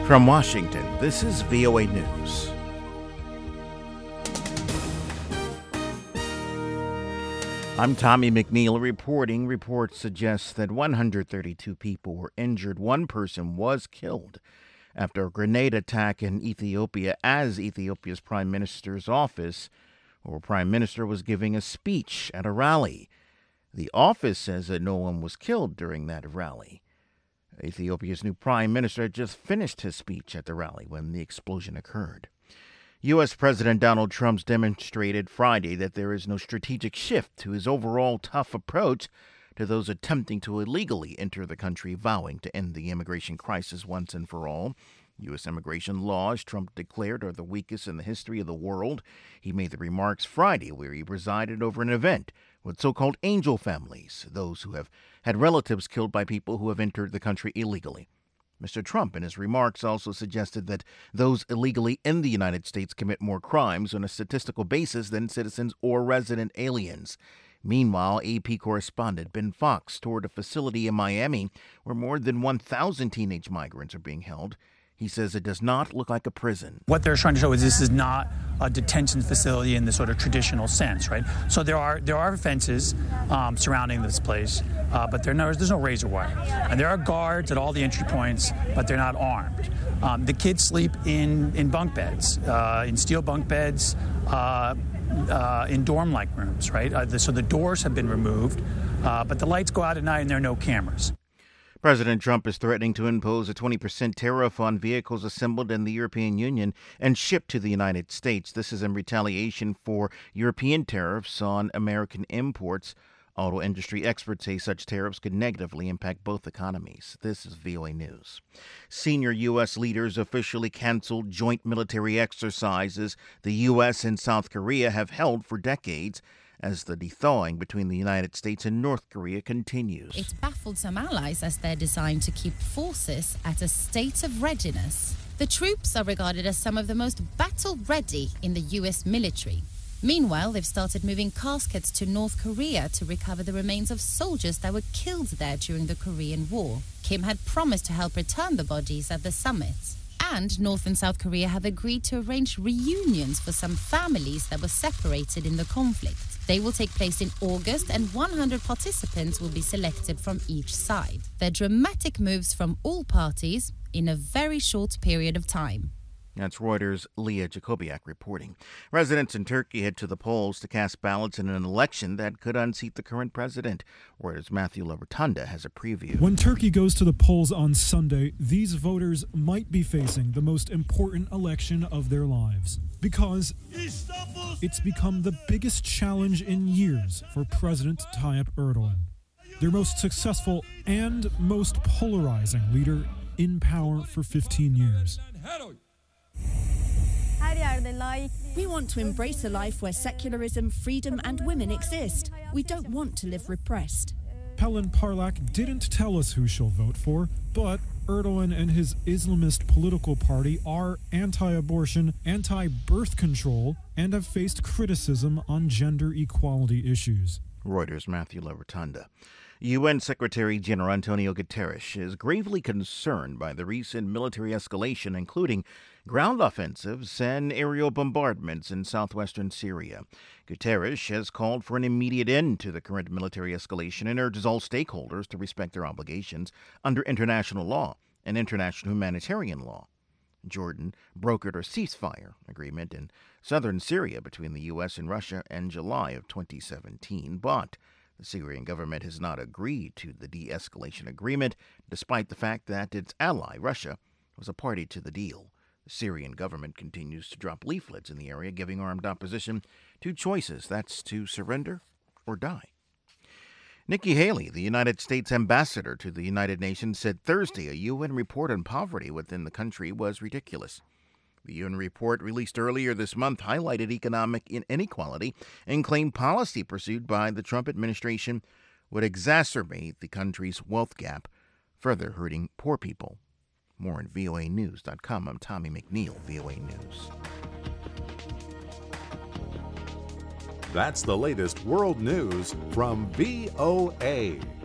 From Washington, this is VOA News. I'm Tommy McNeil reporting. Reports suggest that 132 people were injured. One person was killed after a grenade attack in Ethiopia as Ethiopia's prime minister's office, or prime minister, was giving a speech at a rally. The office says that no one was killed during that rally. Ethiopia's new prime minister had just finished his speech at the rally when the explosion occurred. U.S. President Donald Trump demonstrated Friday that there is no strategic shift to his overall tough approach to those attempting to illegally enter the country, vowing to end the immigration crisis once and for all. U.S. immigration laws, Trump declared, are the weakest in the history of the world. He made the remarks Friday where he presided over an event with so-called angel families, those who have had relatives killed by people who have entered the country illegally. Mr. Trump, in his remarks, also suggested that those illegally in the United States commit more crimes on a statistical basis than citizens or resident aliens. Meanwhile, AP correspondent Ben Fox toured a facility in Miami where more than 1,000 teenage migrants are being held. He says it does not look like a prison. What they're trying to show is this is not a detention facility in the sort of traditional sense, right? So there are fences surrounding this place, but there's no razor wire. And there are guards at all the entry points, but they're not armed. The kids sleep in bunk beds, in steel bunk beds, in dorm-like rooms, right? So the doors have been removed, but the lights go out at night and there are no cameras. President Trump is threatening to impose a 20% tariff on vehicles assembled in the European Union and shipped to the United States. This is in retaliation for European tariffs on American imports. Auto industry experts say such tariffs could negatively impact both economies. This is VOA News. Senior U.S. leaders officially canceled joint military exercises the U.S. and South Korea have held for decades, as the thawing between the United States and North Korea continues. It's baffled some allies as they're designed to keep forces at a state of readiness. The troops are regarded as some of the most battle-ready in the U.S. military. Meanwhile, they've started moving caskets to North Korea to recover the remains of soldiers that were killed there during the Korean War. Kim had promised to help return the bodies at the summit. And North and South Korea have agreed to arrange reunions for some families that were separated in the conflict. They will take place in August, and 100 participants will be selected from each side. They're dramatic moves from all parties in a very short period of time. That's Reuters' Leah Jacobiak reporting. Residents in Turkey head to the polls to cast ballots in an election that could unseat the current president. Reuters' Matthew Lavertanda has a preview. When Turkey goes to the polls on Sunday, these voters might be facing the most important election of their lives, because it's become the biggest challenge in years for President Tayyip Erdogan, their most successful and most polarizing leader in power for 15 years. We want to embrace a life where secularism, freedom and women exist. We don't want to live repressed. Pelin Parlak didn't tell us who she'll vote for, but Erdogan and his Islamist political party are anti-abortion, anti-birth control, and have faced criticism on gender equality issues. Reuters' Matthew Lavertanda. UN Secretary General Antonio Guterres is gravely concerned by the recent military escalation, including ground offensives and aerial bombardments in southwestern Syria. Guterres has called for an immediate end to the current military escalation and urges all stakeholders to respect their obligations under international law and international humanitarian law. Jordan brokered a ceasefire agreement in southern Syria between the U.S. and Russia in July of 2017, but the Syrian government has not agreed to the de-escalation agreement, despite the fact that its ally, Russia, was a party to the deal. The Syrian government continues to drop leaflets in the area, giving armed opposition two choices. That's to surrender or die. Nikki Haley, the United States ambassador to the United Nations, said Thursday a UN report on poverty within the country was ridiculous. The UN report released earlier this month highlighted economic inequality and claimed policy pursued by the Trump administration would exacerbate the country's wealth gap, further hurting poor people. More at voanews.com. I'm Tommy McNeil, VOA News. That's the latest world news from VOA.